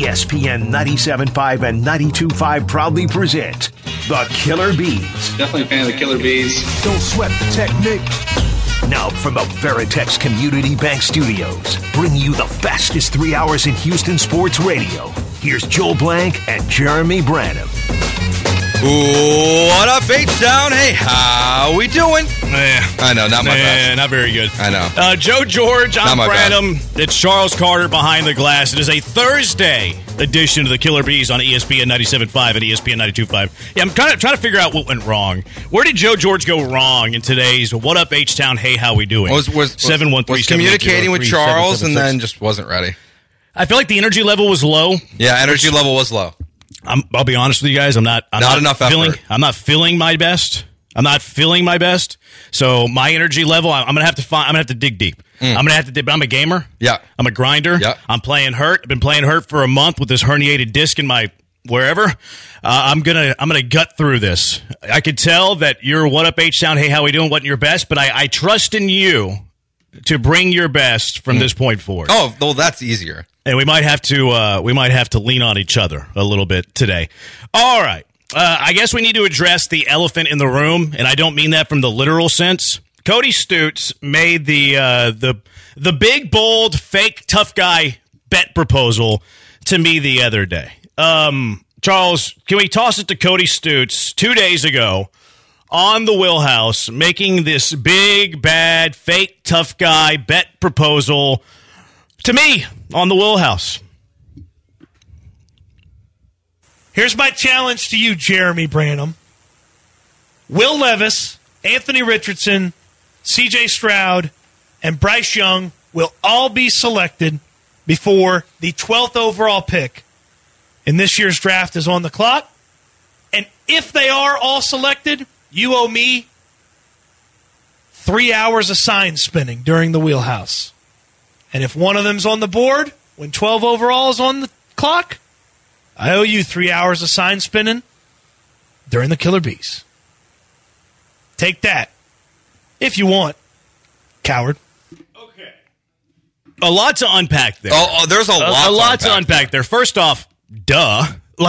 ESPN 97.5 and 92.5 proudly present The Killer Bees. Definitely a fan of the Killer Bees. Don't sweat the technique. Now from the Veritex Community Bank Studios, bring you the fastest 3 hours in Houston sports radio. Here's Joel Blank and Jeremy Branham. What up, H-Town? Hey, how we doing? I know, not my best. Not very good. I know. Joe George, I'm Branham. Best. It's Charles Carter behind the glass. It is a Thursday edition of the Killer Bees on ESPN 97.5 and ESPN 92.5. Yeah, I'm kind of trying to figure out what went wrong. Where did Joe George go wrong in today's What Up, H-Town? Hey, how we doing? Was communicating with Charles and then just wasn't ready. I feel like the energy level was low. Yeah, energy level was low. I'll be honest with you guys. I'm not enough effort. I'm not feeling my best. So my energy level, I'm gonna have to dig deep. I'm a gamer. Yeah. I'm a grinder. Yeah. I'm playing hurt. I've been playing hurt for a month with this herniated disc in my wherever. I'm gonna gut through this. I could tell that your What Up H-Town, hey, how we doing, wasn't your best, but I trust in you to bring your best from this point forward. Oh, well, that's easier. And we might have to lean on each other a little bit today. All right. I guess we need to address the elephant in the room, and I don't mean that from the literal sense. Cody Stutes made the big, bold, fake, tough guy bet proposal to me the other day. Charles, can we toss it to Cody Stutes 2 days ago on the Wheelhouse, making this big, bad, fake, tough guy bet proposal to me on the Wheelhouse? Here's my challenge to you, Jeremy Branham. Will Levis, Anthony Richardson, C.J. Stroud, and Bryce Young will all be selected before the 12th overall pick in this year's draft is on the clock. And if they are all selected, you owe me 3 hours of sign spinning during the Wheelhouse. And if one of them's on the board when 12 overall is on the clock, I owe you 3 hours of sign spinning during the Killer Bees. Take that. If you want. Coward. Okay. A lot to unpack there. There's a lot to unpack there. First off, duh,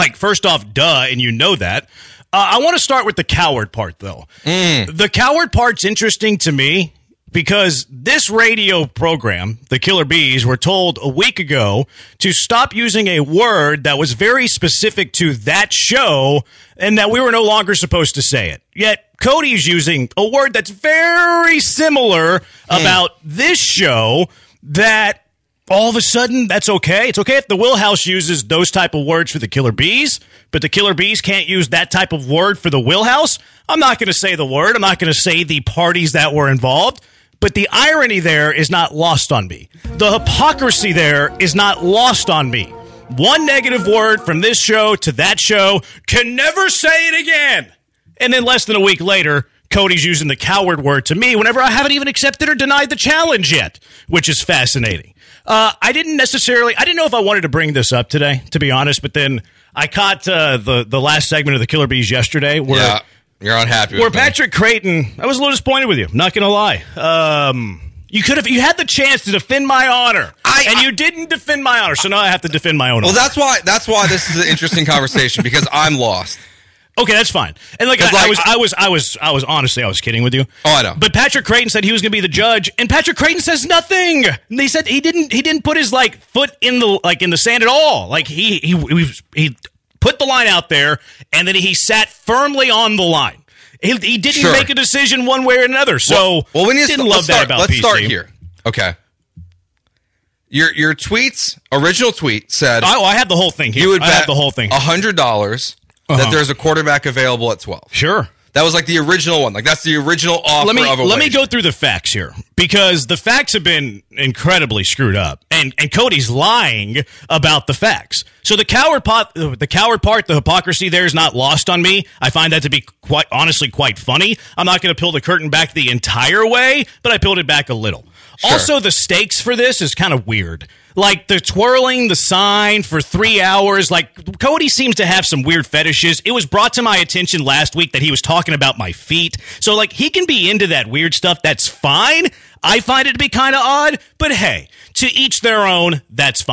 and you know that. I want to start with the coward part, though. The coward part's interesting to me because this radio program, the Killer Bees, were told a week ago to stop using a word that was very specific to that show and that we were no longer supposed to say it. Yet Cody's using a word that's very similar about this show that all of a sudden that's okay. It's okay if the Wheelhouse uses those type of words for the Killer Bees, but the Killer Bees can't use that type of word for the Wheelhouse. I'm not going to say the word. I'm not going to say the parties that were involved. But the irony there is not lost on me. The hypocrisy there is not lost on me. One negative word from this show to that show, can never say it again. And then less than a week later, Cody's using the coward word to me whenever I haven't even accepted or denied the challenge yet, which is fascinating. I didn't know if I wanted to bring this up today, to be honest, but then I caught the last segment of the Killer Bees yesterday where you're unhappy where with Patrick Creighton, I was a little disappointed with you. I'm not going to lie. You had the chance to defend my honor, and you didn't defend my honor, so now I have to defend my own honor. Well, that's why this is an interesting conversation because I'm lost. Okay, that's fine. And I was honestly, I was kidding with you. Oh, I know. But Patrick Creighton said he was going to be the judge, and Patrick Creighton says nothing. And they said he didn't put his foot in the sand at all. Like he put the line out there, and then he sat firmly on the line. He didn't make a decision one way or another. So we need didn't love that about Let's PC. start here. Okay. Your tweets, original tweet said, I have the whole thing here. You would bet have the whole thing. $100 that there's a quarterback available at 12. Sure. That was like the original one. Like that's the original offer of a wager. Let me go through the facts here because the facts have been incredibly screwed up, and Cody's lying about the facts. So the coward part, the hypocrisy there is not lost on me. I find that to be quite funny. I'm not going to peel the curtain back the entire way, but I peeled it back a little. Sure. Also, the stakes for this is kind of weird. Like the twirling the sign for 3 hours. Like Cody seems to have some weird fetishes. It was brought to my attention last week that he was talking about my feet. So like he can be into that weird stuff. That's fine. I find it to be kind of odd, but hey, to each their own. That's fine.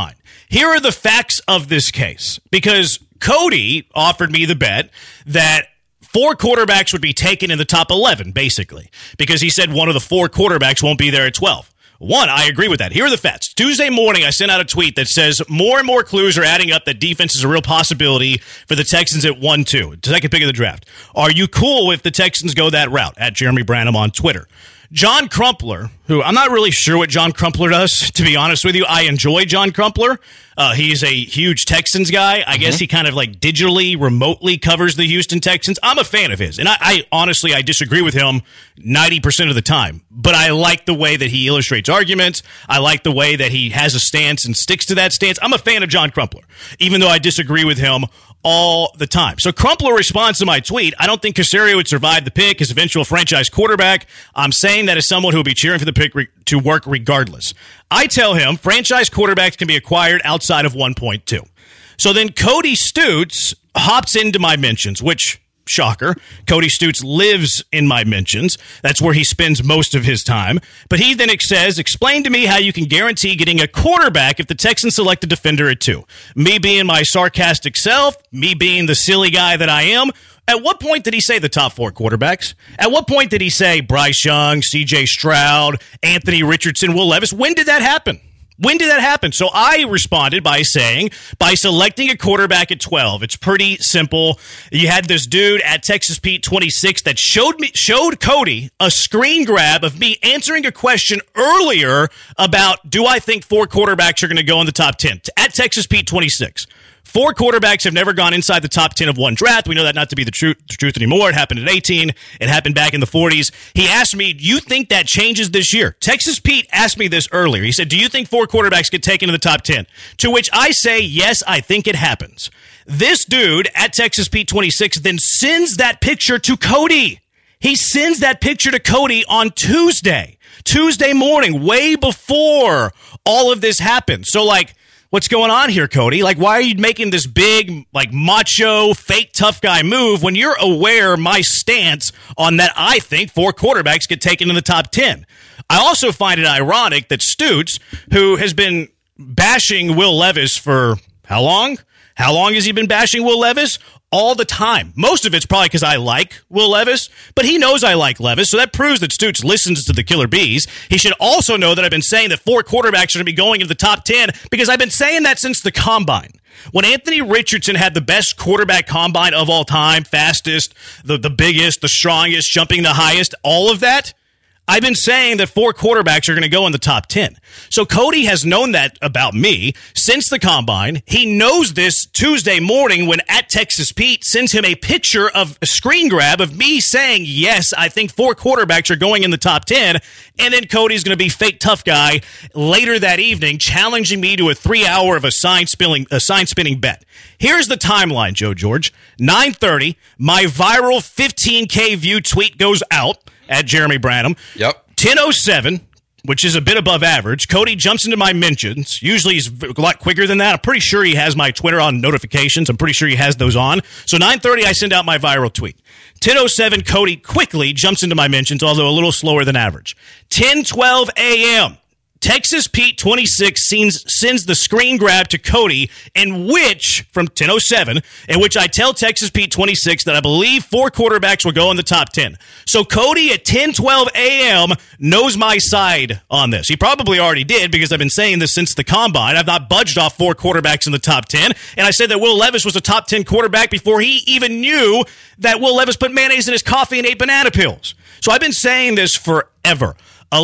Here are the facts of this case, because Cody offered me the bet that 4 quarterbacks would be taken in the top 11, basically, because he said one of the 4 quarterbacks won't be there at 12. One, I agree with that. Here are the facts. Tuesday morning, I sent out a tweet that says more and more clues are adding up that defense is a real possibility for the Texans at 1-2, second pick of the draft. Are you cool if the Texans go that route? At Jeremy Branham on Twitter. John Crumpler, who I'm not really sure what John Crumpler does, to be honest with you. I enjoy John Crumpler. He's a huge Texans guy. I guess he kind of like digitally, remotely covers the Houston Texans. I'm a fan of his. And I honestly, I disagree with him 90% of the time. But I like the way that he illustrates arguments. I like the way that he has a stance and sticks to that stance. I'm a fan of John Crumpler, even though I disagree with him all the time. So Crumpler responds to my tweet, I don't think Caserio would survive the pick as eventual franchise quarterback. I'm saying that as someone who will be cheering for the pick to work regardless. I tell him franchise quarterbacks can be acquired outside of 1.2. So then Cody Stutes hops into my mentions, which, shocker, Cody Stutes lives in my mentions. That's where he spends most of his time. But he then says, explain to me how you can guarantee getting a quarterback if the Texans select a defender at 2. Me being my sarcastic self, me being the silly guy that I am. At what point did he say the top 4 quarterbacks? At what point did he say Bryce Young, C.J. Stroud, Anthony Richardson, Will Levis? When did that happen? When did that happen? So I responded by saying, by selecting a quarterback at 12. It's pretty simple. You had this dude at Texas Pete 26 that showed Cody a screen grab of me answering a question earlier about, do I think 4 quarterbacks are going to go in the top 10? At Texas Pete 26. 4 quarterbacks have never gone inside the top 10 of one draft. We know that not to be the truth anymore. It happened at 18. It happened back in the 40s. He asked me, do you think that changes this year? Texas Pete asked me this earlier. He said, do you think 4 quarterbacks get taken in the top 10? To which I say, yes, I think it happens. This dude at Texas Pete 26 then sends that picture to Cody. He sends that picture to Cody on Tuesday morning, way before all of this happened. So, like, what's going on here, Cody? Like, why are you making this big, like, macho, fake tough guy move when you're aware my stance on that I think 4 quarterbacks get taken in the top 10? I also find it ironic that Stutes, who has been bashing Will Levis for how long? How long has he been bashing Will Levis? All the time. Most of it's probably because I like Will Levis, but he knows I like Levis, so that proves that Stutes listens to the Killer Bees. He should also know that I've been saying that 4 quarterbacks are going to be going into the top 10 because I've been saying that since the Combine. When Anthony Richardson had the best quarterback combine of all time, fastest, the biggest, the strongest, jumping the highest, all of that, I've been saying that 4 quarterbacks are going to go in the top 10. So Cody has known that about me since the Combine. He knows this Tuesday morning when at Texas Pete sends him a picture of a screen grab of me saying, yes, I think 4 quarterbacks are going in the top 10. And then Cody's going to be fake tough guy later that evening, challenging me to a 3-hour of a sign spinning bet. Here's the timeline, Joe George. 9:30, my viral 15K view tweet goes out at Jeremy Branham. Yep. 10:07, which is a bit above average. Cody jumps into my mentions. Usually he's a lot quicker than that. I'm pretty sure he has my Twitter on notifications. I'm pretty sure he has those on. So 9:30, I send out my viral tweet. 10:07, Cody quickly jumps into my mentions, although a little slower than average. 10:12 a.m., Texas Pete 26 sends the screen grab to Cody, in which, from 10:07, in which I tell Texas Pete 26 that I believe 4 quarterbacks will go in the top 10. So Cody at 10:12 a.m. knows my side on this. He probably already did because I've been saying this since the Combine. I've not budged off 4 quarterbacks in the top 10, and I said that Will Levis was a top 10 quarterback before he even knew that Will Levis put mayonnaise in his coffee and ate banana pills. So I've been saying this forever.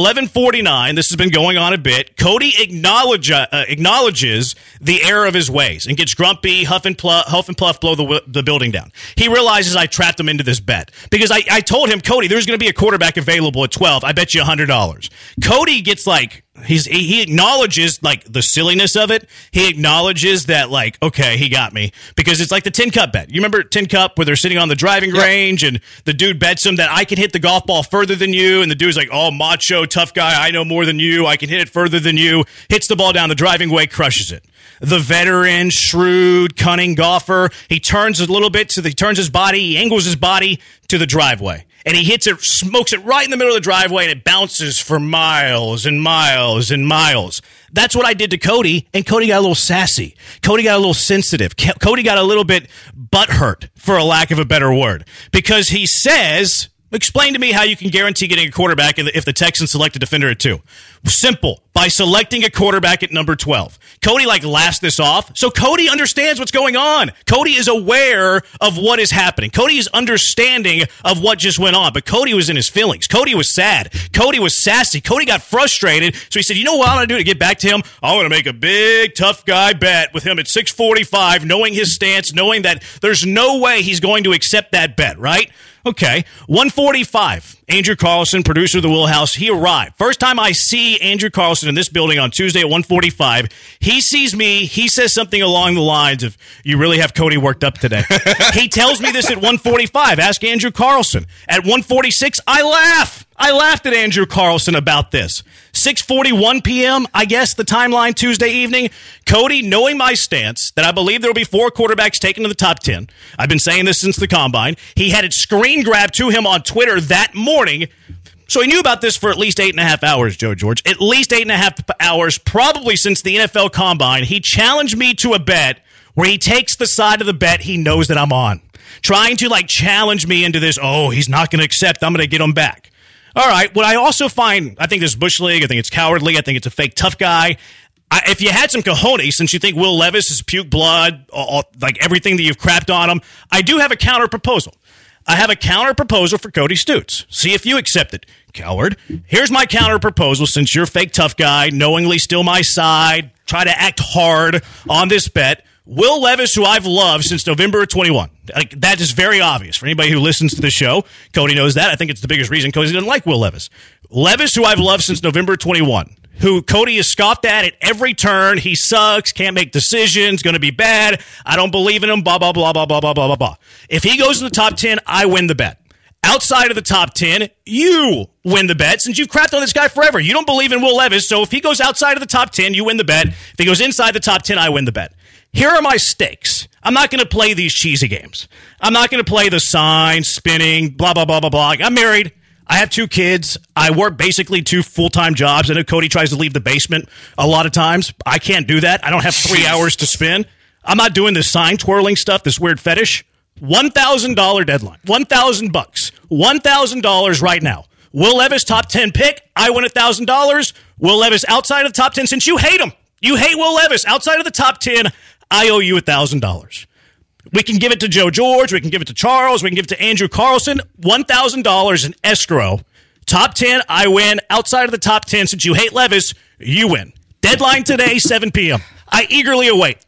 11:49, this has been going on a bit. Cody acknowledges the error of his ways and gets grumpy, huff and puff, blow the building down. He realizes I trapped him into this bet because I told him, Cody, there's going to be a quarterback available at 12. I bet you $100. Cody gets like, he acknowledges like the silliness of it. He acknowledges that like, okay, he got me because it's like the Tin Cup bet. You remember Tin Cup where they're sitting on the driving range and the dude bets him that I can hit the golf ball further than you, and the dude's like, oh, macho, tough guy, I know more than you, I can hit it further than you, hits the ball down the driving way, crushes it. The veteran, shrewd, cunning golfer, he turns a little bit, he turns his body, he angles his body to the driveway. And he hits it, smokes it right in the middle of the driveway, and it bounces for miles and miles and miles. That's what I did to Cody, and Cody got a little sassy. Cody got a little sensitive. Cody got a little bit butthurt, for a lack of a better word, because he says, explain to me how you can guarantee getting a quarterback if the Texans select a defender at 2. Simple. By selecting a quarterback at number 12. Cody laughs this off. So Cody understands what's going on. Cody is aware of what is happening. Cody is understanding of what just went on. But Cody was in his feelings. Cody was sad. Cody was sassy. Cody got frustrated. So he said, you know what I'm going to do to get back to him? I'm going to make a big tough guy bet with him at 645, knowing his stance, knowing that there's no way he's going to accept that bet, right? Okay, 145. Andrew Carlson, producer of the Wheelhouse, he arrived. First time I see Andrew Carlson in this building on Tuesday at 145, he sees me. He says something along the lines of, you really have Cody worked up today. He tells me this at 145. Ask Andrew Carlson. At 146, I laugh. I laughed at Andrew Carlson about this. 6:41 p.m., I guess, the timeline Tuesday evening. Cody, knowing my stance, that I believe there will be 4 quarterbacks taken to the top 10. I've been saying this since the Combine. He had it screen grabbed to him on Twitter that morning. So he knew about this for at least 8.5 hours, Joe George. At least 8.5 hours, probably since the NFL Combine. He challenged me to a bet where he takes the side of the bet he knows that I'm on. Trying to, challenge me into this, he's not going to accept, I'm going to get him back. All right, what I also find, I think this is Bush League, I think it's cowardly, I think it's a fake tough guy. If you had some cojones, since you think Will Levis is puke blood, everything that you've crapped on him, I do have a counter proposal. I have a counter proposal for Cody Stutes. See if you accept it, coward. Here's my counter proposal, since you're fake tough guy, knowingly still my side, try to act hard on this bet. Will Levis, who I've loved since November of 21. That is very obvious for anybody who listens to the show. Cody knows that. I think it's the biggest reason Cody doesn't like Will Levis. Levis, who I've loved since November of 21, who Cody has scoffed at every turn. He sucks, can't make decisions, going to be bad. I don't believe in him, blah, blah, blah, blah, blah, blah, blah, blah. If he goes in the top 10, I win the bet. Outside of the top 10, you win the bet, since you've crapped on this guy forever. You don't believe in Will Levis, so if he goes outside of the top 10, you win the bet. If he goes inside the top 10, I win the bet. Here are my stakes. I'm not going to play these cheesy games. I'm not going to play the sign, spinning, blah, blah, blah, blah, blah. I'm married. I have 2 kids. I work basically 2 full-time jobs. I know Cody tries to leave the basement a lot of times. I can't do that. I don't have 3 hours to spin. I'm not doing this sign twirling stuff, this weird fetish. $1,000 deadline. $1,000 bucks. $1,000 right now. Will Levis top 10 pick. I win $1,000. Will Levis outside of the top 10, since you hate him. You hate Will Levis outside of the top 10. I owe you $1,000. We can give it to Joe George. We can give it to Charles. We can give it to Andrew Carlson. $1,000 in escrow. Top 10, I win. Outside of the top 10, since you hate Levis, you win. Deadline today, 7 p.m. I eagerly await.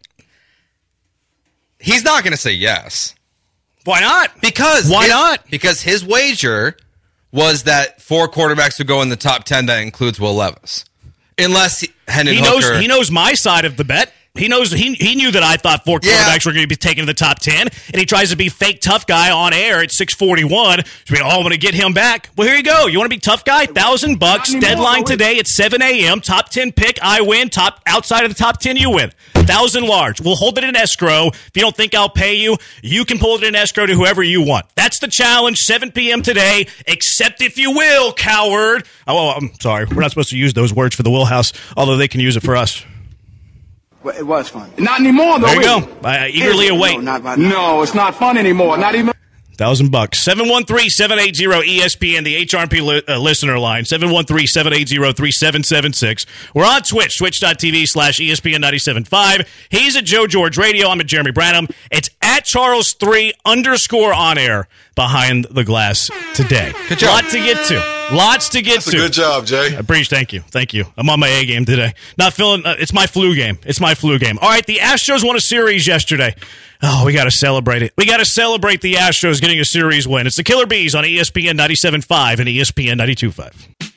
He's not going to say yes. Why not? Why not? Because his wager was that 4 quarterbacks would go in the top 10. That includes Will Levis. Unless Hendon Hooker. He knows my side of the bet. He knows he knew that I thought 4 quarterbacks were going to be taken to the top 10, and he tries to be fake tough guy on air at 6:41. So we all want to get him back. Well, here you go. You want to be tough guy? $1,000. Deadline today at 7 a.m. Top 10 pick, I win. Top outside of the top 10, you win. 1,000 large. We'll hold it in escrow. If you don't think I'll pay you, you can pull it in escrow to whoever you want. That's the challenge. 7 p.m. today. Accept if you will, coward. Oh, I'm sorry. We're not supposed to use those words for the Wheelhouse, although they can use it for us. Well, it was fun. Not anymore, though. There you go. I eagerly await. No, it's not fun anymore. Not even. $1,000. 713-780-ESPN, the HRP listener line. 713-780-3776. We're on Twitch, twitch.tv/ESPN975. He's at Joe George Radio. I'm at Jeremy Branham. It's at Charles3_ on air behind the glass today. Good job. Lots to get to. That's a good job, Jay. Thank you. I'm on my A game today. Not feeling. It's my flu game. All right, the Astros won a series yesterday. Oh, we got to celebrate it. We got to celebrate the Astros getting a series win. It's the Killer Bees on ESPN 97.5 and ESPN 92.5.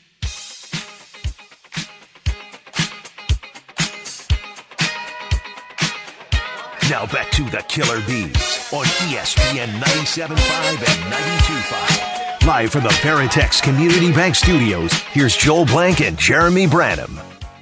Now back to the Killer Bees on ESPN 97.5 and 92.5. Live from the Veritex Community Bank Studios, here's Joel Blank and Jeremy Branham.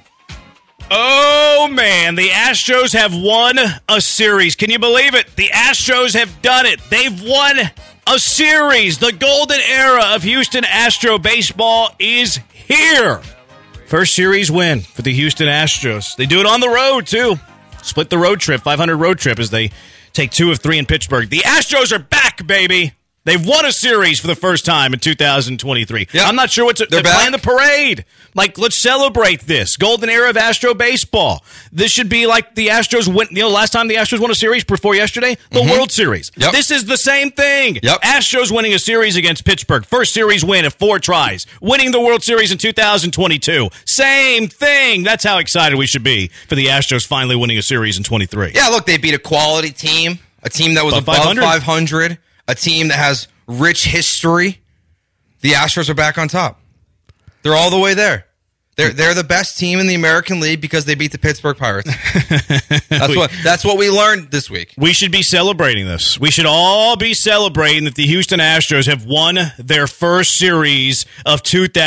Oh, man, the Astros have won a series. Can you believe it? The Astros have done it. They've won a series. The golden era of Houston Astro baseball is here. First series win for the Houston Astros. They do it on the road, too. Split the road trip, 500 road trip, as they take 2 of 3 in Pittsburgh. The Astros are back, baby. They've won a series for the first time in 2023. Yep. I'm not sure they're playing the parade. Like, let's celebrate this. Golden era of Astro baseball. This should be like the Astros win. Last time the Astros won a series before yesterday, the World Series. Yep. This is the same thing. Yep. Astros winning a series against Pittsburgh. First series win of 4 tries. Winning the World Series in 2022. Same thing. That's how excited we should be for the Astros finally winning a series in 23. Yeah, look, they beat a quality team. A team that was above 500. A team that has rich history. The Astros are back on top. They're all the way there. They're the best team in the American League because they beat the Pittsburgh Pirates. That's what we learned this week. We should be celebrating this. We should all be celebrating that the Houston Astros have won their first series of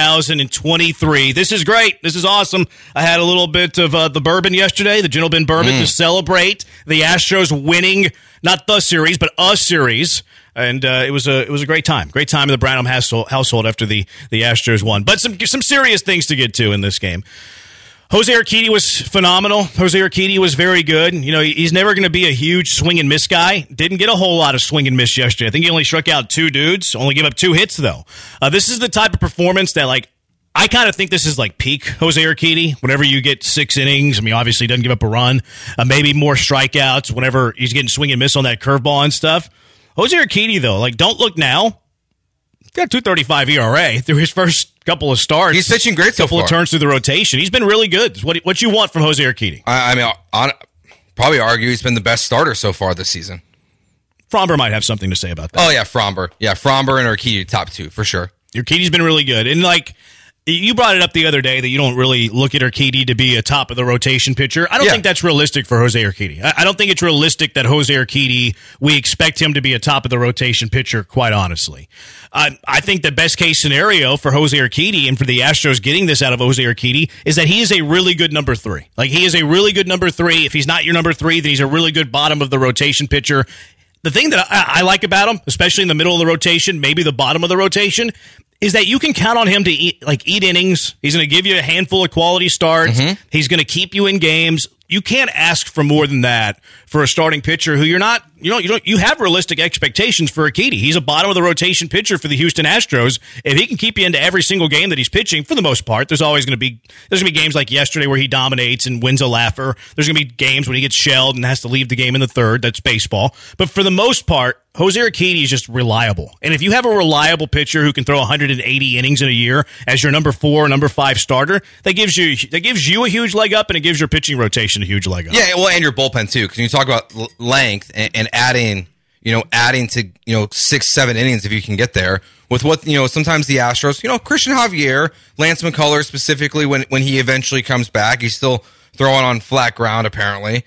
2023. This is great. This is awesome. I had a little bit of the bourbon yesterday, the Gentleman Bourbon, to celebrate the Astros winning, not the series, but a series. And it was a great time. Great time in the Branham household after the Astros won. But some serious things to get to in this game. Jose Urquidy was phenomenal. Jose Urquidy was very good. You know, he's never going to be a huge swing and miss guy. Didn't get a whole lot of swing and miss yesterday. I think he only struck out 2 dudes. Only gave up 2 hits, though. This is the type of performance that, like, I kind of think this is like peak Jose Urquidy. Whenever you get 6 innings, I mean, obviously he doesn't give up a run. Maybe more strikeouts whenever he's getting swing and miss on that curveball and stuff. Jose Urquidy, though, like, don't look now. He's got 2.35 ERA through his first couple of starts. He's pitching great so far. Couple of turns through the rotation. He's been really good. What you want from Jose Urquidy? I mean, probably argue he's been the best starter so far this season. Fromber might have something to say about that. Oh, yeah, Fromber. Yeah, Fromber and Urquidy, top 2, for sure. Urquidy's been really good. And, like, you brought it up the other day that you don't really look at Urquidy to be a top of the rotation pitcher. I don't think that's realistic for Jose Urquidy. I don't think it's realistic that Jose Urquidy, we expect him to be a top of the rotation pitcher, quite honestly. I think the best case scenario for Jose Urquidy and for the Astros getting this out of Jose Urquidy is that he is a really good number 3. Like, he is a really good number 3. If he's not your number 3, then he's a really good bottom of the rotation pitcher. The thing that I like about him, especially in the middle of the rotation, maybe the bottom of the rotation, is that you can count on him to eat innings. He's going to give you a handful of quality starts. He's going to keep you in games. You can't ask for more than that for a starting pitcher who you have realistic expectations for Urquidy. He's a bottom of the rotation pitcher for the Houston Astros. If he can keep you into every single game that he's pitching, for the most part, there's going to be games like yesterday where he dominates and wins a laugher. There's going to be games when he gets shelled and has to leave the game in the third. That's baseball. But for the most part, Jose Urquidy is just reliable. And if you have a reliable pitcher who can throw 180 innings in a year as your number 4 or number 5 starter, that gives you a huge leg up, and it gives your pitching rotation a huge leg up. Yeah, well, and your bullpen too, because you talk about length and adding to 6-7 innings if you can get there. With what sometimes the Astros, Christian Javier, Lance McCullers specifically, when he eventually comes back, he's still throwing on flat ground apparently.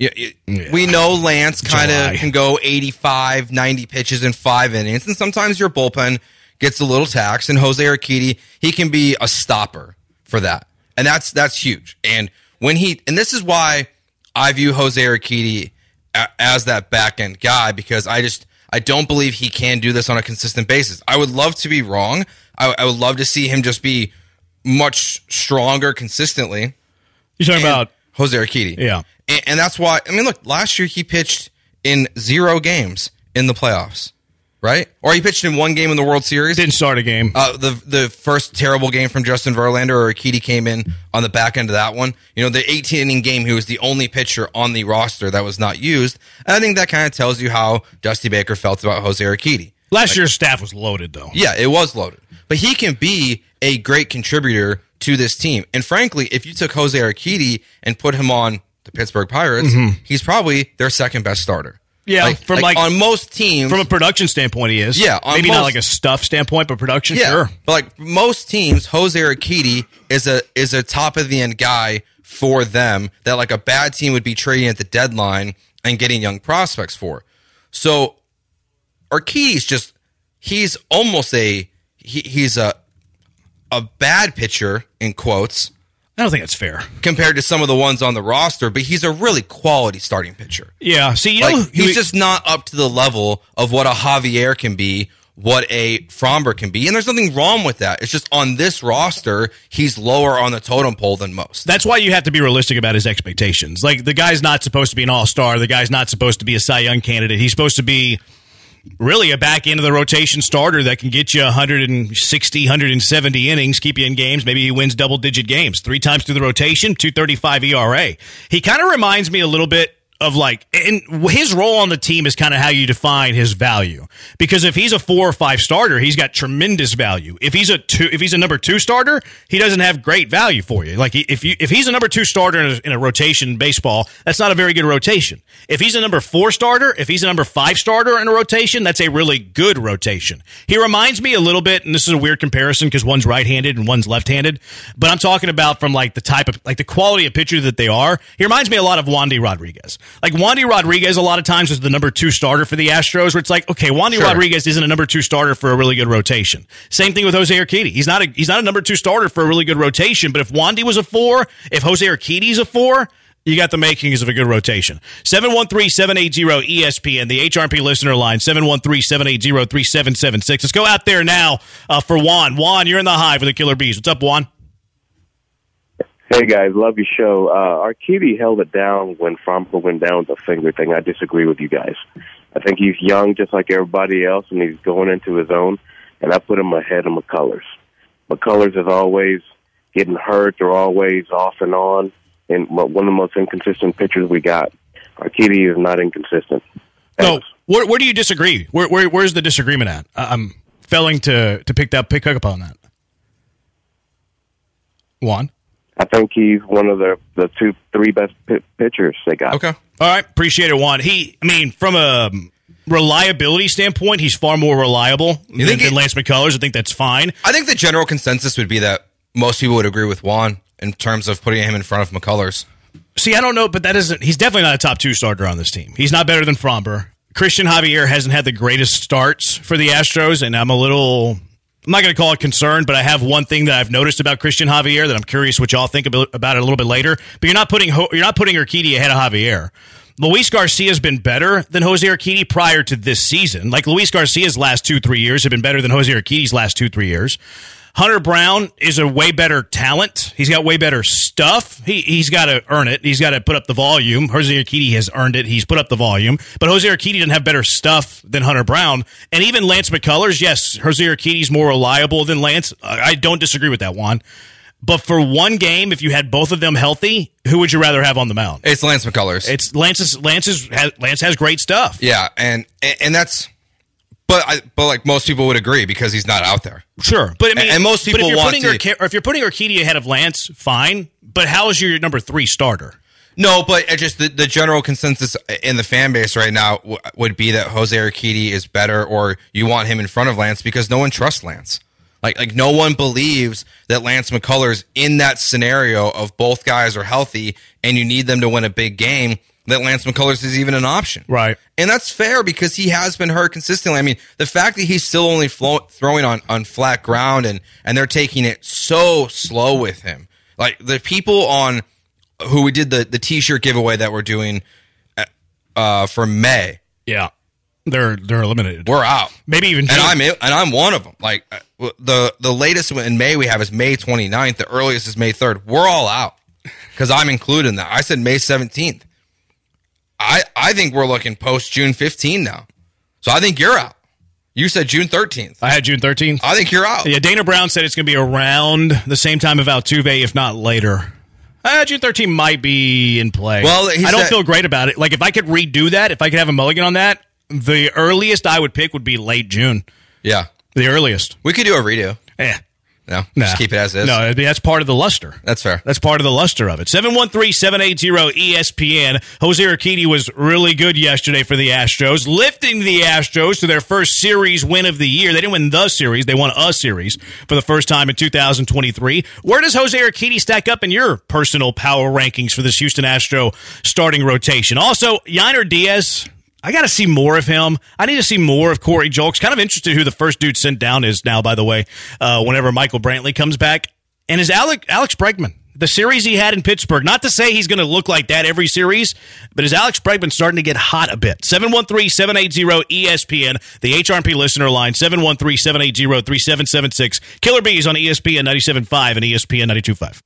We know Lance kind of can go 85, 90 pitches in 5 innings, and sometimes your bullpen gets a little taxed, and Jose Urquidy, he can be a stopper for that. And that's huge. And this is why I view Jose Urquidy as that back-end guy, because I don't believe he can do this on a consistent basis. I would love to be wrong. I would love to see him just be much stronger consistently. You're talking about Jose Urquidy. Yeah. And that's why, look, last year he pitched in 0 games in the playoffs, right? Or he pitched in 1 game in the World Series. Didn't start a game. The first terrible game from Justin Verlander, or Urquidy came in on the back end of that one. The 18-inning game, he was the only pitcher on the roster that was not used. And I think that kind of tells you how Dusty Baker felt about Jose Urquidy. Last year's staff was loaded, though. Yeah, it was loaded. But he can be a great contributor to this team. And frankly, if you took Jose Urquidy and put him on the Pittsburgh Pirates, he's probably their second best starter. Yeah, on most teams, from a production standpoint, he is. Yeah, maybe not like a stuff standpoint, but production, sure. But like most teams, Jose Urquidy is a top of the end guy for them that like a bad team would be trading at the deadline and getting young prospects for. So Urquidy's he's almost he's a bad pitcher in quotes. I don't think that's fair compared to some of the ones on the roster, but he's a really quality starting pitcher. Yeah, see, he's just not up to the level of what a Javier can be what a Fromber can be. And there's nothing wrong with that. It's just on this roster, he's lower on the totem pole than most. That's why you have to be realistic about his expectations. Like, the guy's not supposed to be an all-star. The guy's not supposed to be a Cy Young candidate. He's supposed to be really a back end of the rotation starter that can get you 160, 170 innings, keep you in games. Maybe he wins double-digit games 3 times through the rotation, 2.35 ERA. He kind of reminds me a little bit of and his role on the team is kind of how you define his value. Because if he's a 4 or 5 starter, he's got tremendous value. If he's a number 2 starter, he doesn't have great value for you. Like, if he's a number 2 starter in a rotation in baseball, that's not a very good rotation. If he's a number 4 starter, if he's a number 5 starter in a rotation, that's a really good rotation. He reminds me a little bit, and this is a weird comparison because one's right-handed and one's left-handed, but I'm talking about from the type of, the quality of pitcher that they are. He reminds me a lot of Wandy Rodriguez. Like, Wandy Rodriguez a lot of times is the number 2 starter for the Astros, where it's like, okay, Wandy Rodriguez isn't a number 2 starter for a really good rotation. Same thing with Jose Urquidy. He's not a number 2 starter for a really good rotation, but if Wandy was a 4, if Jose Urquidy's a 4, you got the makings of a good rotation. 713-780-ESPN, the HRP listener line, 713-780-3776. Let's go out there now for Juan. Juan, you're in the Hive with the Killer Bees. What's up, Juan? Hey, guys, love your show. Urquidy held it down when Fromber went down with the finger thing. I disagree with you guys. I think he's young just like everybody else, and he's going into his own, and I put him ahead of McCullers. McCullers is always getting hurt. They're always off and on, and one of the most inconsistent pitchers we got. Urquidy is not inconsistent. No, where do you disagree? Where's the disagreement at? I'm failing to pick up on that. Juan? I think he's one of the 2-3 best pitchers they got. Okay. All right. Appreciate it, Juan. From a reliability standpoint, he's far more reliable than Lance McCullers. I think that's fine. I think the general consensus would be that most people would agree with Juan in terms of putting him in front of McCullers. See, I don't know, but he's definitely not a top 2 starter on this team. He's not better than Fromber. Christian Javier hasn't had the greatest starts for the Astros, and I'm not going to call it concerned, but I have one thing that I've noticed about Christian Javier that I'm curious what y'all think about it a little bit later. But you're not putting Urquidy ahead of Javier. Luis Garcia's been better than Jose Urquidy prior to this season. Like, Luis Garcia's last 2-3 years have been better than Jose Urquidy's last 2-3 years. Hunter Brown is a way better talent. He's got way better stuff. He's got to earn it. He's got to put up the volume. Jose Urquidy has earned it. He's put up the volume. But Jose Urquidy doesn't have better stuff than Hunter Brown. And even Lance McCullers, yes, Jose Urquidy's more reliable than Lance. I don't disagree with that, Juan. But for one game, if you had both of them healthy, who would you rather have on the mound? It's Lance McCullers. It's Lance has great stuff. Yeah, and that's... But like most people would agree because he's not out there. Sure, but and most people if you're putting Urquidy ahead of Lance, fine. But how is your number 3 starter? No, but just the general consensus in the fan base right now would be that Jose Urquidy is better, or you want him in front of Lance because no one trusts Lance. Like no one believes that Lance McCullers in that scenario of both guys are healthy and you need them to win a big game, that Lance McCullers is even an option. Right. And that's fair because he has been hurt consistently. I mean, the fact that he's still only throwing on flat ground and they're taking it so slow with him. Like, the people on who we did the T-shirt giveaway that we're doing for May. Yeah. They're eliminated. We're out. Maybe even June. And I'm one of them. Like, the latest in May we have is May 29th. The earliest is May 3rd. We're all out because I'm included in that. I said May 17th. I think we're looking post June 15 now. So I think you're out. You said June 13th. I had June 13th. I think you're out. Yeah, Dana Brown said it's going to be around the same time of Altuve, if not later. June 13th might be in play. Well, I don't feel great about it. Like, if I could redo that, if I could have a mulligan on that, the earliest I would pick would be late June. Yeah. The earliest. We could do a redo. Yeah. No, just keep it as is. No, that's part of the luster. That's fair. That's part of the luster of it. 713-780-ESPN. Jose Urquidy was really good yesterday for the Astros, lifting the Astros to their first series win of the year. They didn't win the series. They won a series for the first time in 2023. Where does Jose Urquidy stack up in your personal power rankings for this Houston Astro starting rotation? Also, Yainer Diaz, I got to see more of him. I need to see more of Corey Julks. Kind of interested who the first dude sent down is now, by the way, whenever Michael Brantley comes back. And is Alex Bregman, the series he had in Pittsburgh. Not to say he's going to look like that every series, but is Alex Bregman starting to get hot a bit? 713-780-ESPN, the HRP listener line, 713-780-3776. Killer Bees on ESPN 97.5 and ESPN 92.5.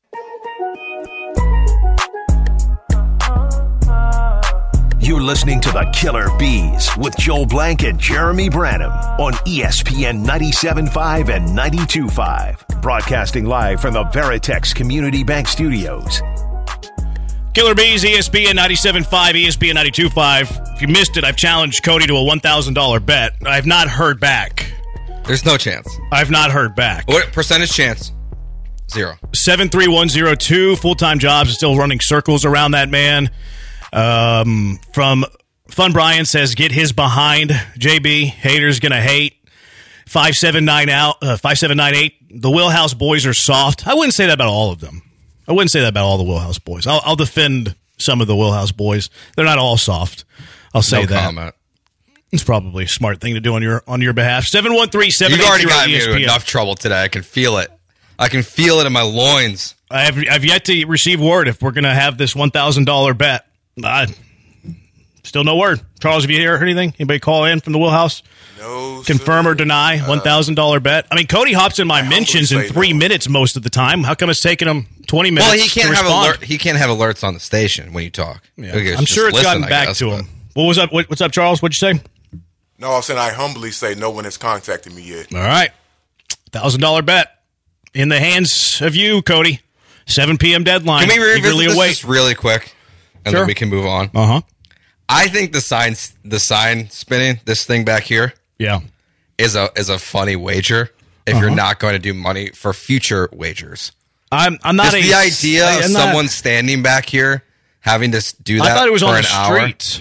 You're listening to the Killer Bees with Joel Blank and Jeremy Branham on ESPN 97.5 and 92.5. Broadcasting live from the Veritex Community Bank Studios. Killer Bees, ESPN 97.5, ESPN 92.5. If you missed it, I've challenged Cody to a $1,000 bet. I have not heard back. There's no chance. I've not heard back. What percentage chance? 0. 73102. Full-time jobs is still running circles around that man. From Fun Brian says, get his behind. JB, haters gonna hate. 5798. The Wheelhouse boys are soft. I wouldn't say that about all of them. I wouldn't say that about all the Wheelhouse boys. I'll defend some of the Wheelhouse boys. They're not all soft. I'll say no that. Comment. It's probably a smart thing to do on your behalf. 713-780-ESPN. You've already got me into enough trouble today. I can feel it. I can feel it in my loins. I've yet to receive word if we're going to have this $1,000 bet. Still no word. Charles, have you heard anything? Anybody call in from the Wheelhouse? No. Confirm or deny $1,000 bet? I mean, Cody hops in my mentions in 3 minutes most of the time. How come it's taking him 20 minutes? Well, he can't have alerts on the station when you talk. Yeah. I'm sure it's gotten back to him. What was up? What's up, Charles? What'd you say? No, I said I humbly say no one has contacted me yet. All right. $1,000 bet in the hands of you, Cody. 7 p.m. deadline. Can we revisit this just really quick? And then we can move on. Uh-huh. I think the sign spinning, this thing back here, is a funny wager if you're not going to do money for future wagers. I'm not just the idea of someone standing back here having to do that. I thought it was for on an the hour. streets.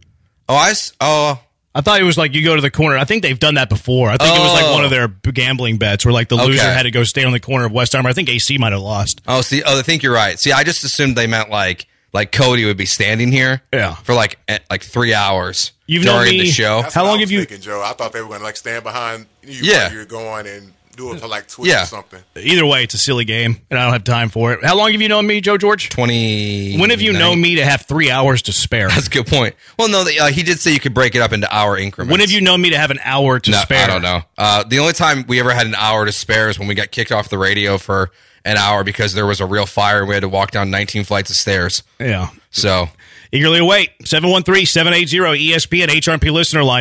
I thought it was like you go to the corner. I think they've done that before. I think it was like one of their gambling bets where like the loser had to go stay on the corner of Westheimer. I think AC might have lost. I think you're right. See, I just assumed they meant like Cody would be standing here for like 3 hours during the show. How long have you thinking, Joe? I thought they were going to like stand behind you while you're going and do it for like Twitch or something. Either way, it's a silly game, and I don't have time for it. How long have you known me, Joe George? 20. When have you known me to have 3 hours to spare? That's a good point. Well, no, he did say you could break it up into hour increments. When have you known me to have an hour to spare? I don't know. The only time we ever had an hour to spare is when we got kicked off the radio for an hour because there was a real fire and we had to walk down 19 flights of stairs. Yeah. So eagerly await. 713-780-ESPN HRP listener line,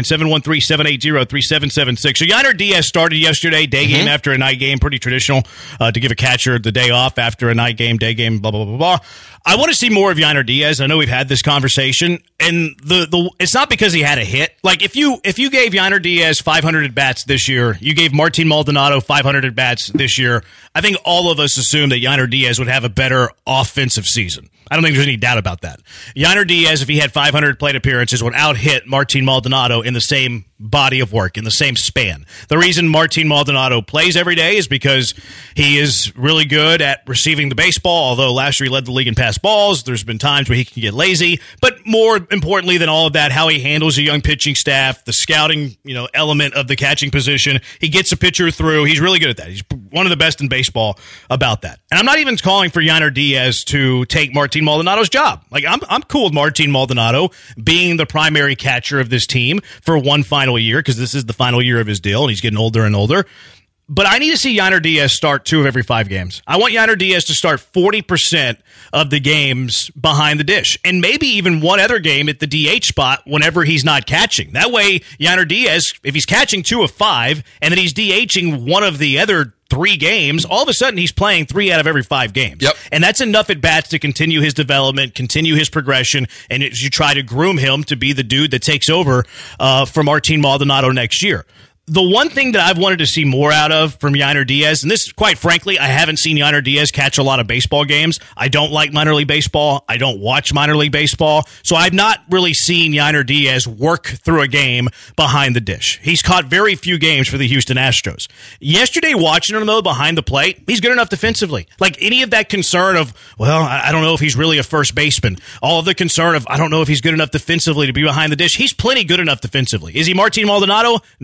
713-780-3776. So Yainer Diaz started yesterday, day game after a night game, pretty traditional to give a catcher the day off after a night game, day game, blah, blah, blah, blah. I want to see more of Yainer Diaz. I know we've had this conversation, and the it's not because he had a hit. Like if you gave Yainer Diaz 500 at-bats this year, you gave Martin Maldonado 500 at-bats this year, I think all of us assume that Yainer Diaz would have a better offensive season. I don't think there's any doubt about that. Yainer Diaz, if he had 500 plate appearances, would out-hit Martin Maldonado in the same body of work, in the same span. The reason Martin Maldonado plays every day is because he is really good at receiving the baseball, although last year he led the league in pass balls. There's been times where he can get lazy. But more importantly than all of that, how he handles a young pitching staff, the scouting element of the catching position. He gets a pitcher through. He's really good at that. He's one of the best in baseball about that. And I'm not even calling for Yainer Diaz to take Martin Maldonado's job. Like I'm cool with Martin Maldonado being the primary catcher of this team for one final year, because this is the final year of his deal and he's getting older and older. But I need to see Yainer Diaz start 2 of every 5 games. I want Yainer Diaz to start 40% of the games behind the dish, and maybe even one other game at the DH spot whenever he's not catching. That way, Yainer Diaz, if he's catching 2 of 5 and then he's DHing one of the other 3 games, all of a sudden he's playing 3 out of every 5 games. Yep. And that's enough at bats to continue his development, continue his progression, and as you try to groom him to be the dude that takes over for Martin Maldonado next year. The one thing that I've wanted to see more out of from Yainer Diaz, and this, quite frankly, I haven't seen Yainer Diaz catch a lot of baseball games. I don't like minor league baseball. I don't watch minor league baseball. So I've not really seen Yainer Diaz work through a game behind the dish. He's caught very few games for the Houston Astros. Yesterday, watching him, though, behind the plate, he's good enough defensively. Like any of that concern of, well, I don't know if he's really a first baseman. All of the concern of, I don't know if he's good enough defensively to be behind the dish. He's plenty good enough defensively. Is he Martin Maldonado? No.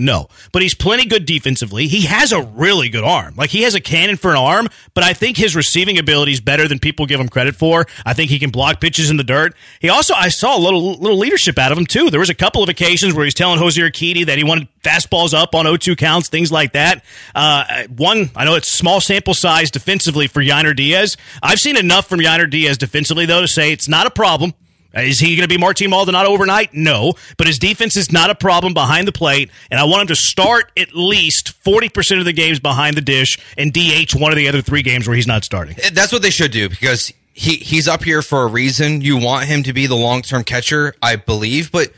but he's plenty good defensively. He has a really good arm. Like, he has a cannon for an arm, but I think his receiving ability is better than people give him credit for. I think he can block pitches in the dirt. He also, I saw a little leadership out of him, too. There was a couple of occasions where he's telling Jose Urquidy that he wanted fastballs up on 0-2 counts, things like that. I know it's small sample size defensively for Yainer Diaz. I've seen enough from Yainer Diaz defensively, though, to say it's not a problem. Is he going to be Martin Maldonado overnight? No, but his defense is not a problem behind the plate, and I want him to start at least 40% of the games behind the dish and DH one of the other 3 games where he's not starting. That's what they should do, because he's up here for a reason. You want him to be the long-term catcher, I believe, but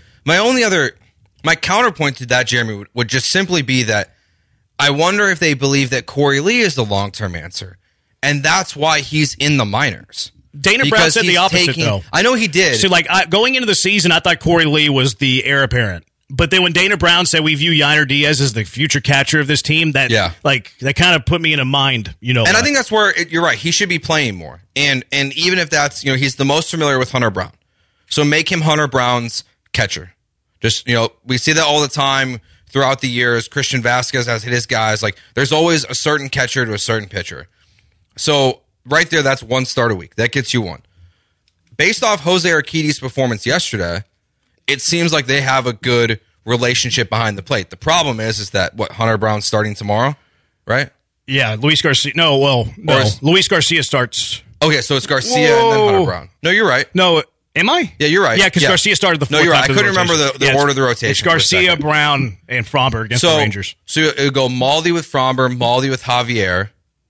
my counterpoint to that, Jeremy, would just simply be that I wonder if they believe that Corey Lee is the long-term answer, and that's why he's in the minors. Dana Brown said the opposite, though. I know he did. So, going into the season, I thought Corey Lee was the heir apparent. But then when Dana Brown said we view Yainer Diaz as the future catcher of this team, that kind of put me in a mind, And I think that's where you're right. He should be playing more. And even if that's, he's the most familiar with Hunter Brown. So make him Hunter Brown's catcher. Just, we see that all the time throughout the years. Christian Vasquez has hit his guys. Like, there's always a certain catcher to a certain pitcher. So right there, that's 1 start a week. That gets you 1. Based off Jose Urquidy's performance yesterday, it seems like they have a good relationship behind the plate. The problem is that Hunter Brown's starting tomorrow, right? Yeah, Luis Garcia. No. Luis Garcia starts. Okay, so it's Garcia and then Hunter Brown. No, you're right. No, am I? Yeah, you're right. Yeah, because Garcia started the 4th. No, you're right. I couldn't remember the order of the rotation. It's Garcia, Brown, and Fromber against the Rangers. So it would go Maldi with Fromber, Maldi with Javier,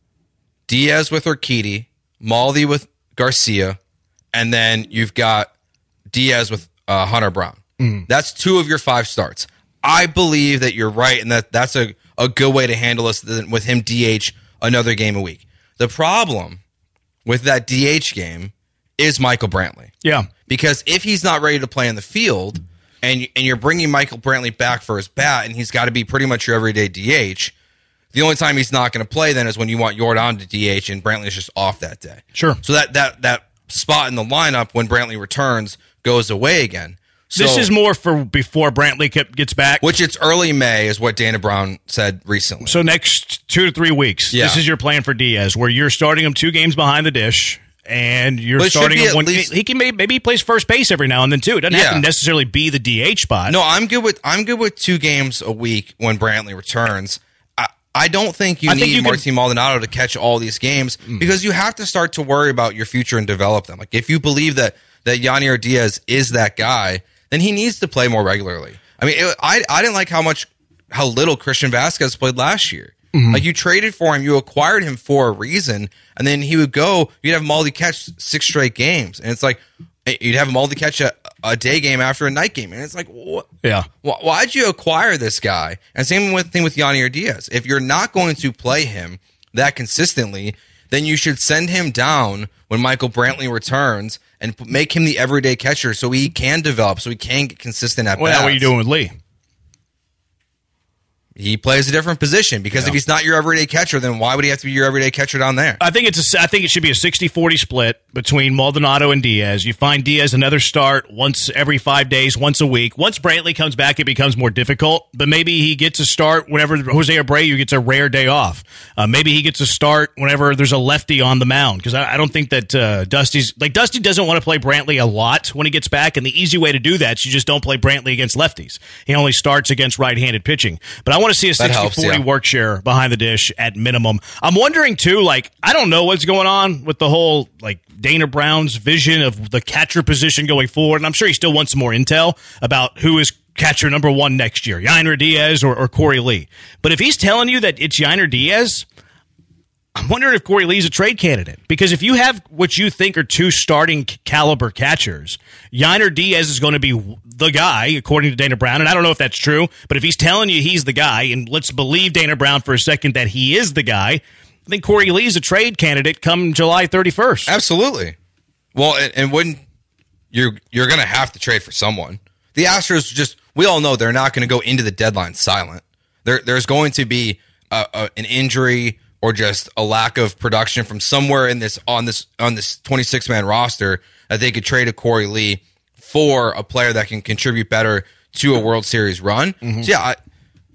Diaz with Urquidy, Maldi with Garcia, and then you've got Diaz with Hunter Brown. That's 2 of your 5 starts. I believe that you're right, and that's a good way to handle this with him DH another game a week. The problem with that DH game is Michael Brantley. Yeah. Because if he's not ready to play in the field, and you're bringing Michael Brantley back for his bat, and he's got to be pretty much your everyday DH, the only time he's not going to play then is when you want Yordan to DH, and Brantley's just off that day. Sure. So that spot in the lineup when Brantley returns goes away again. So, this is more for before Brantley gets back. Which it's early May is what Dana Brown said recently. So next 2 to 3 weeks, This is your plan for Diaz, where you're starting him 2 games behind the dish, and you're starting him one. He can maybe he plays first base every now and then too. It doesn't have to necessarily be the DH spot. No, I'm good with 2 games a week when Brantley returns. I don't think you need Martin Maldonado to catch all these games because you have to start to worry about your future and develop them. Like, if you believe that Yainer Diaz is that guy, then he needs to play more regularly. I mean, I didn't like how little Christian Vasquez played last year. Like, you traded for him, you acquired him for a reason, and then he would go, you'd have Maldi catch 6 straight games. And it's like, you'd have Maldi catch a day game after a night game. And it's like, what? Yeah. Why'd you acquire this guy? And same thing with Yainer Diaz. If you're not going to play him that consistently, then you should send him down when Michael Brantley returns and make him the everyday catcher so he can develop, so he can get consistent at bats. Well, what are you doing with Lee? He plays a different position because if he's not your everyday catcher, then why would he have to be your everyday catcher down there? I think it should be a 60-40 split between Maldonado and Diaz. You find Diaz another start once every 5 days, once a week. Once Brantley comes back, it becomes more difficult, but maybe he gets a start whenever Jose Abreu gets a rare day off. Maybe he gets a start whenever there's a lefty on the mound, because I don't think that Dusty doesn't want to play Brantley a lot when he gets back, and the easy way to do that is you just don't play Brantley against lefties. He only starts against right-handed pitching. But I want to see a 60-40 work share behind the dish at minimum. I'm wondering, too, I don't know what's going on with the whole, Dana Brown's vision of the catcher position going forward, and I'm sure he still wants some more intel about who is catcher number 1 next year, Yainer Diaz or Corey Lee. But if he's telling you that it's Yainer Diaz, I'm wondering if Corey Lee's a trade candidate. Because if you have what you think are 2 starting caliber catchers, Yainer Diaz is going to be the guy, according to Dana Brown. And I don't know if that's true, but if he's telling you he's the guy, and let's believe Dana Brown for a second that he is the guy, I think Corey Lee's a trade candidate come July 31st. Absolutely. Well, and when you're going to have to trade for someone. The Astros we all know they're not going to go into the deadline silent. There's going to be an injury or just a lack of production from somewhere on this 26-man roster that they could trade a Corey Lee for a player that can contribute better to a World Series run. So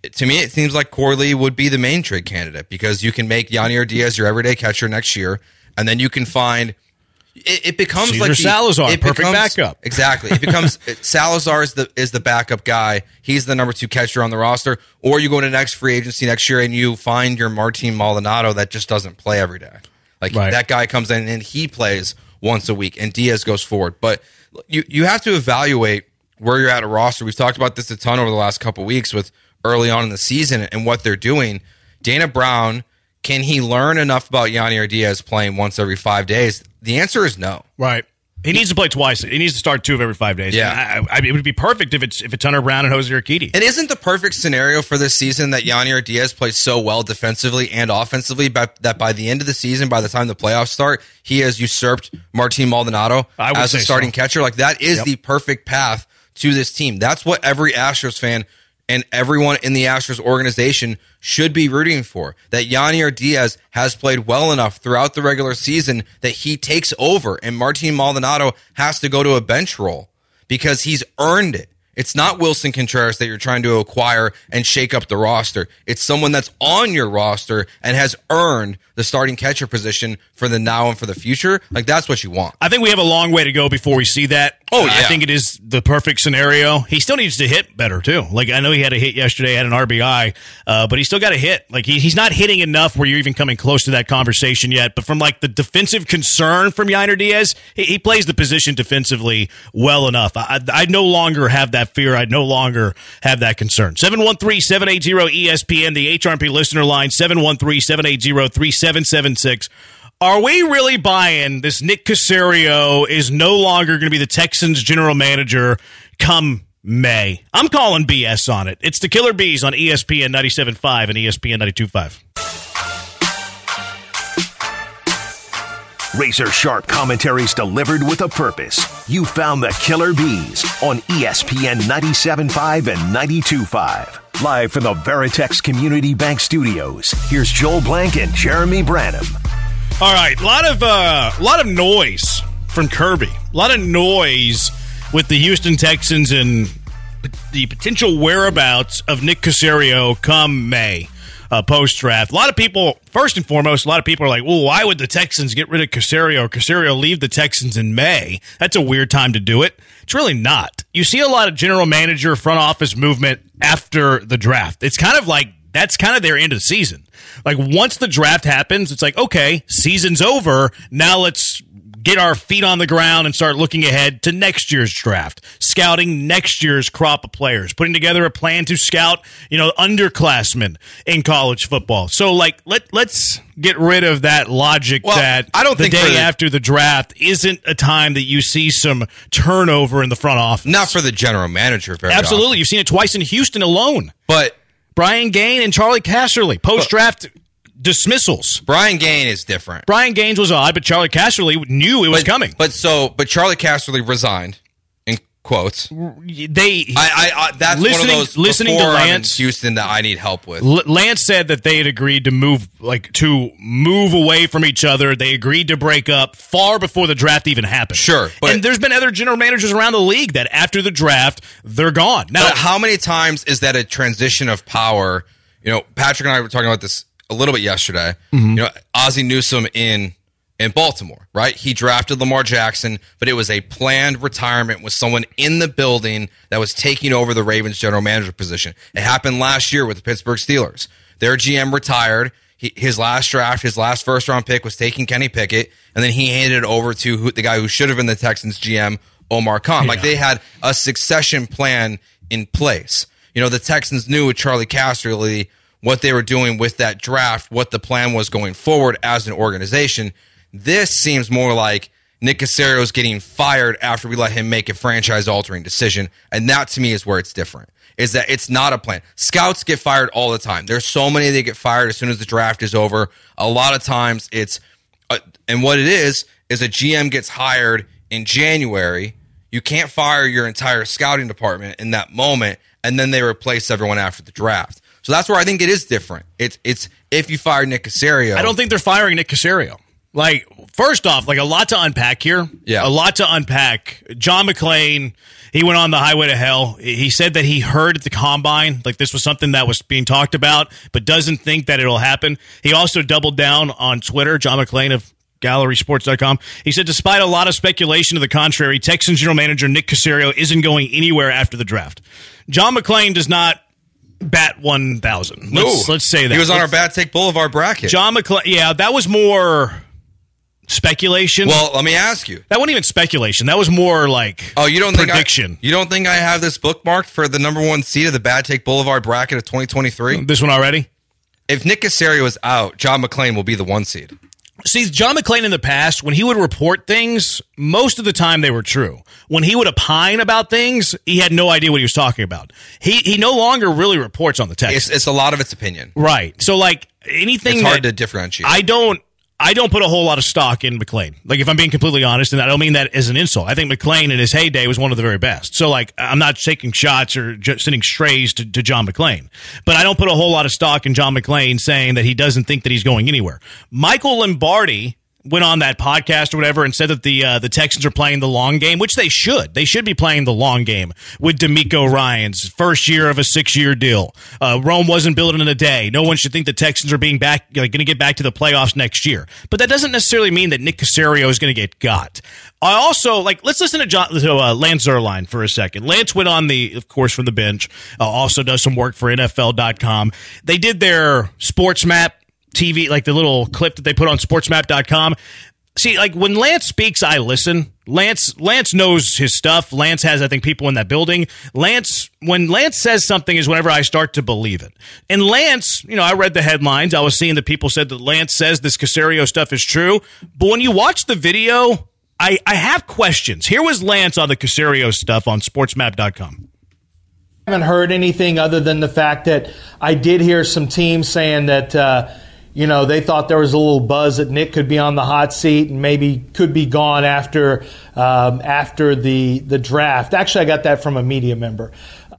to me, it seems like Corley would be the main trade candidate because you can make Yanier Diaz your everyday catcher next year, and then you can find it becomes Cesar like Salazar, perfect backup. Exactly, it becomes Salazar is the backup guy. He's the number 2 catcher on the roster. Or you go to next free agency next year and you find your Martin Maldonado that just doesn't play every day. Like that guy comes in and he plays once a week, and Diaz goes forward. But you have to evaluate where you're at a roster. We've talked about this a ton over the last couple of weeks with early on in the season and what they're doing. Dana Brown, can he learn enough about Yanier Diaz playing once every 5 days? The answer is no. Right. He needs to play twice. He needs to start 2 of every 5 days. Yeah. It would be perfect if it's Hunter Brown and Jose Urquidy. It isn't the perfect scenario for this season that Yanier Diaz plays so well defensively and offensively that by the end of the season, by the time the playoffs start, he has usurped Martin Maldonado as a starting catcher. Like that is the perfect path to this team. That's what every Astros fan and everyone in the Astros organization should be rooting for. That Yanier Diaz has played well enough throughout the regular season that he takes over and Martin Maldonado has to go to a bench role because he's earned it. It's not Wilson Contreras that you're trying to acquire and shake up the roster. It's someone that's on your roster and has earned the starting catcher position for the now and for the future. Like, that's what you want. I think we have a long way to go before we see that. Oh, yeah. I think it is the perfect scenario. He still needs to hit better, too. Like, I know he had a hit yesterday, had an RBI, but he still got a hit. Like, he's not hitting enough where you're even coming close to that conversation yet. But from, like, the defensive concern from Yanier Diaz, he plays the position defensively well enough. I no longer have that fear. I no longer have that concern. 713-780-ESPN, the HRP listener line, 713-780-3776. Are we really buying this Nick Caserio is no longer going to be the Texans general manager come May? I'm calling BS on it. It's the Killer Bees on ESPN 97.5 and ESPN 92.5. Razor sharp commentaries delivered with a purpose. You found the Killer Bees on ESPN 97.5 and 92.5. Live from the Veritex Community Bank Studios, here's Joel Blank and Jeremy Branham. All right, a lot of noise from Kirby. A lot of noise with the Houston Texans and the potential whereabouts of Nick Caserio come May. Post-draft. A lot of people, first and foremost, a lot of people are like, well, why would the Texans get rid of Caserio or Caserio leave the Texans in May? That's a weird time to do it. It's really not. You see a lot of general manager, front office movement after the draft. It's kind of like that's kind of their end of the season. Like once the draft happens, it's like, okay, season's over. Now let's get our feet on the ground and start looking ahead to next year's draft, scouting next year's crop of players, putting together a plan to scout, underclassmen in college football. So, like, let's get rid of that logic that I don't think the day after the draft isn't a time that you see some turnover in the front office. Not for the general manager, very Absolutely. often. You've seen it twice in Houston alone. But Brian Gaine and Charlie Casserly, post-draft dismissals. Brian Gaine is different. Brian Gaines was odd, but Charlie Casserly knew it was coming. But Charlie Casserly resigned, in quotes. That's one of those listening to Lance in Houston that I need help with. Lance said that they had agreed to move away from each other. They agreed to break up far before the draft even happened. Sure, and there's been other general managers around the league that after the draft they're gone. Now, how many times is that a transition of power? Patrick and I were talking about this a little bit yesterday. Mm-hmm. Ozzie Newsome in Baltimore, right? He drafted Lamar Jackson, but it was a planned retirement with someone in the building that was taking over the Ravens general manager position. It happened last year with the Pittsburgh Steelers. Their GM retired. His last draft, his last first-round pick was taking Kenny Pickett, and then he handed it over to the guy who should have been the Texans GM, Omar Khan. Yeah. Like, they had a succession plan in place. The Texans knew with Charlie Casserly what they were doing with that draft, what the plan was going forward as an organization. This seems more like Nick Caserio is getting fired after we let him make a franchise-altering decision, and that to me is where it's different, is that it's not a plan. Scouts get fired all the time. There's so many that get fired as soon as the draft is over. A lot of times it's and what it is a GM gets hired in January. You can't fire your entire scouting department in that moment, and then they replace everyone after the draft. So that's where I think it is different. It's if you fire Nick Caserio. I don't think they're firing Nick Caserio. Like, First off, like a lot to unpack here. Yeah. A lot to unpack. John McClain, he went on the highway to hell. He said that he heard at the combine, like this was something that was being talked about, but doesn't think that it'll happen. He also doubled down on Twitter, John McClain of GallerySports.com. He said, despite a lot of speculation to the contrary, Texans general manager Nick Caserio isn't going anywhere after the draft. John McClain does not bat 1,000. Let's say that. He was on our Bad Take Boulevard bracket. John McClain, yeah, that was more speculation. Well, let me ask you. That wasn't even speculation. That was more like prediction. You don't think I have this bookmarked for the number 1 seed of the Bad Take Boulevard bracket of 2023? This one already? If Nick Caserio is out, John McClain will be the 1 seed. See, John McClain in the past, when he would report things, most of the time they were true. When he would opine about things, he had no idea what he was talking about. He no longer really reports on the Texans. It's a lot of its opinion. Right. So, like, anything it's hard to differentiate. I don't put a whole lot of stock in McClain. Like, if I'm being completely honest, and I don't mean that as an insult. I think McClain in his heyday was one of the very best. So, like, I'm not taking shots or just sending strays to John McClain. But I don't put a whole lot of stock in John McClain saying that he doesn't think that he's going anywhere. Michael Lombardi went on that podcast or whatever and said that the Texans are playing the long game, which they should. They should be playing the long game with D'Amico Ryans, first year of a 6-year deal. Rome wasn't built in a day. No one should think the Texans are going to get back to the playoffs next year. But that doesn't necessarily mean that Nick Caserio is going to get got. I also, let's listen to Lance Zierlein for a second. Lance went on of course, from the bench, also does some work for NFL.com. They did their Sports Map TV, like the little clip that they put on sportsmap.com. See, like when Lance speaks, I listen. Lance knows his stuff. Lance has, I think, people in that building. When Lance says something is whenever I start to believe it. And Lance, I read the headlines. I was seeing that people said that Lance says this Caserio stuff is true. But when you watch the video, I have questions. Here was Lance on the Caserio stuff on sportsmap.com. I haven't heard anything other than the fact that I did hear some teams saying that they thought there was a little buzz that Nick could be on the hot seat and maybe could be gone after the draft. Actually, I got that from a media member.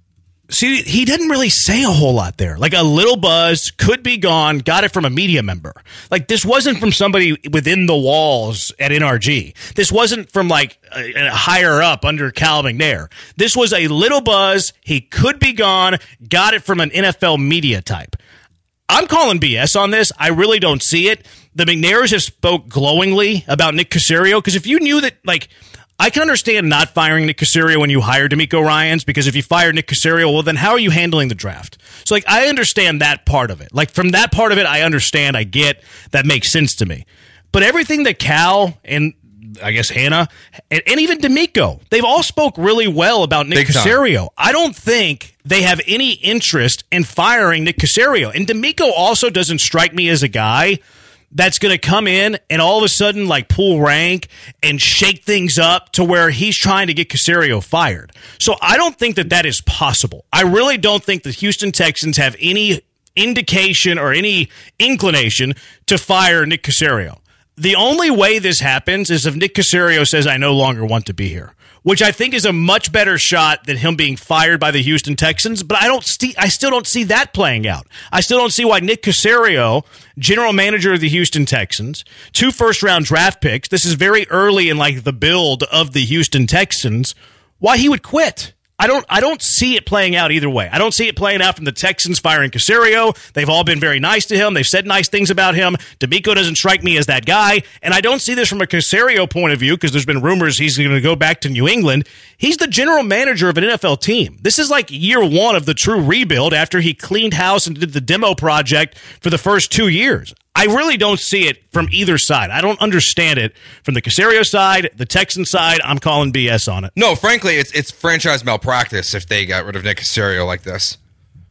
See, he didn't really say a whole lot there. Like a little buzz, could be gone, got it from a media member. Like this wasn't from somebody within the walls at NRG. This wasn't from like a higher up under Cal McNair. This was a little buzz, he could be gone, got it from an NFL media type. I'm calling BS on this. I really don't see it. The McNairs have spoke glowingly about Nick Caserio because if you knew that, like, I can understand not firing Nick Caserio when you hire D'Amico Ryans because if you fire Nick Caserio, well, then how are you handling the draft? So, like, I understand that part of it. Like, from that part of it, I understand, I get, that makes sense to me. But everything that Cal and I guess Hannah and even D'Amico, they've all spoke really well about Nick Caserio. I don't think they have any interest in firing Nick Caserio. And D'Amico also doesn't strike me as a guy that's going to come in and all of a sudden like pull rank and shake things up to where he's trying to get Caserio fired. So I don't think that is possible. I really don't think the Houston Texans have any indication or any inclination to fire Nick Caserio. The only way this happens is if Nick Caserio says, I no longer want to be here, which I think is a much better shot than him being fired by the Houston Texans. But I still don't see that playing out. I still don't see why Nick Caserio, general manager of the Houston Texans, 2 first-round draft picks, this is very early in like the build of the Houston Texans, why he would quit. I don't see it playing out either way. I don't see it playing out from the Texans firing Caserio. They've all been very nice to him. They've said nice things about him. D'Amico doesn't strike me as that guy. And I don't see this from a Caserio point of view because there's been rumors he's going to go back to New England. He's the general manager of an NFL team. This is like year 1 of the true rebuild after he cleaned house and did the demo project for the first 2 years. I really don't see it from either side. I don't understand it from the Caserio side, the Texan side. I'm calling BS on it. No, frankly, it's franchise malpractice if they got rid of Nick Caserio like this.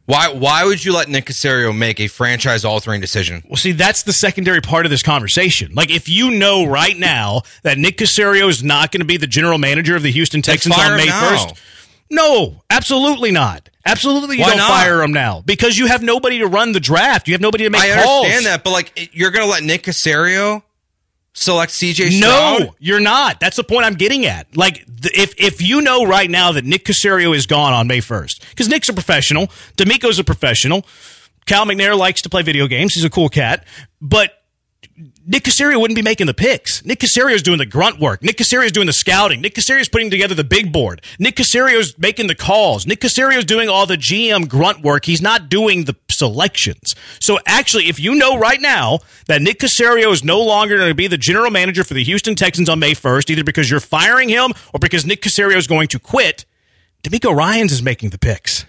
Why would you let Nick Caserio make a franchise-altering decision? Well, see, that's the secondary part of this conversation. Like, if you know right now that Nick Caserio is not going to be the general manager of the Houston Texans on May 1st, no, absolutely not. Absolutely, you don't fire him now because you have nobody to run the draft. You have nobody to make calls. I understand that, but like, you're going to let Nick Caserio select CJ Stroud? No, you're not. That's the point I'm getting at. Like, if you know right now that Nick Caserio is gone on May 1st, because Nick's a professional, D'Amico's a professional, Cal McNair likes to play video games. He's a cool cat, but Nick Caserio wouldn't be making the picks. Nick Caserio's doing the grunt work. Nick Caserio's doing the scouting. Nick Caserio's putting together the big board. Nick Caserio's making the calls. Nick Caserio's doing all the GM grunt work. He's not doing the selections. So actually, if you know right now that Nick Caserio is no longer going to be the general manager for the Houston Texans on May 1st, either because you're firing him or because Nick Caserio is going to quit, DeMeco Ryans is making the picks.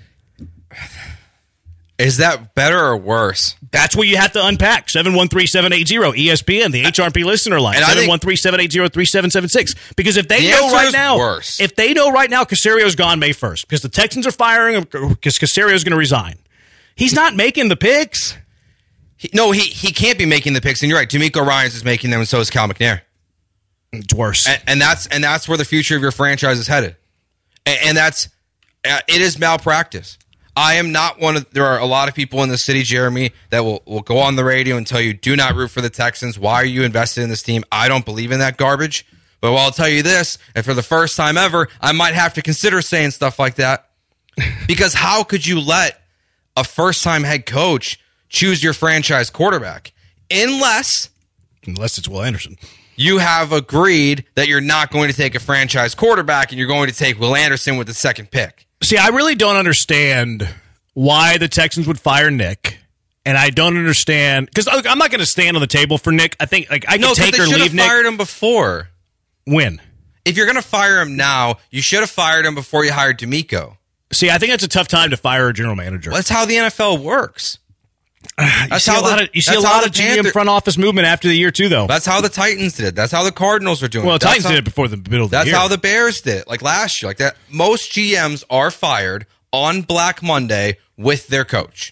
Is that better or worse? That's what you have to unpack. 713-780-ESPN, the HRP listener line. 713-780-3776. Because if they know right now, Caserio's gone May 1st, because the Texans are firing him, because Caserio's going to resign, he's not making the picks. He can't be making the picks. And you're right, DeMeco Ryans is making them, and so is Cal McNair. It's worse. And that's where the future of your franchise is headed. And it is malpractice. I am not there are a lot of people in the city, Jeremy, that will go on the radio and tell you, do not root for the Texans. Why are you invested in this team? I don't believe in that garbage. But I'll tell you this, and for the first time ever, I might have to consider saying stuff like that. Because how could you let a first-time head coach choose your franchise quarterback? Unless it's Will Anderson. You have agreed that you're not going to take a franchise quarterback and you're going to take Will Anderson with the second pick. See, I really don't understand why the Texans would fire Nick, and I don't understand because I'm not going to stand on the table for Nick. I think I can take or leave Nick. They should have fired him before. When? If you're going to fire him now, you should have fired him before you hired DeMeco. See, I think that's a tough time to fire a general manager. Well, that's how the NFL works. You see a lot of GM front office movement after the year, too, though. That's how the Titans did it. That's how the Cardinals are doing it. Well, the Titans did it before the middle of the year. That's how the Bears did it, like last year. Like that. Most GMs are fired on Black Monday with their coach.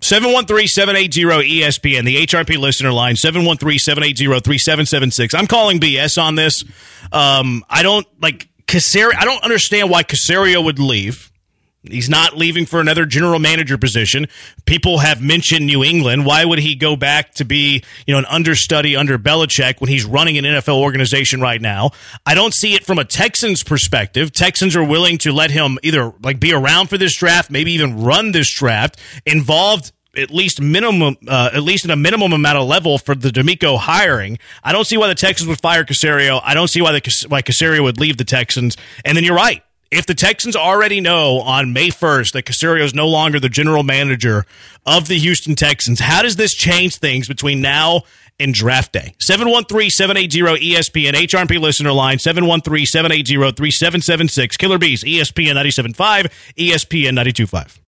713-780-ESPN, the HRP listener line, 713-780-3776. I'm calling BS on this. I don't understand why Caserio would leave. He's not leaving for another general manager position. People have mentioned New England. Why would he go back to be, an understudy under Belichick when he's running an NFL organization right now? I don't see it from a Texans perspective. Texans are willing to let him either be around for this draft, maybe even run this draft, involved at least in a minimum amount of level for the DeMeco hiring. I don't see why the Texans would fire Caserio. I don't see why Caserio would leave the Texans. And then you're right. If the Texans already know on May 1st that Caserio is no longer the general manager of the Houston Texans, how does this change things between now and draft day? 713-780-ESPN, HRP listener line, 713-780-3776. Killer Bees, ESPN 97.5, ESPN 92.5.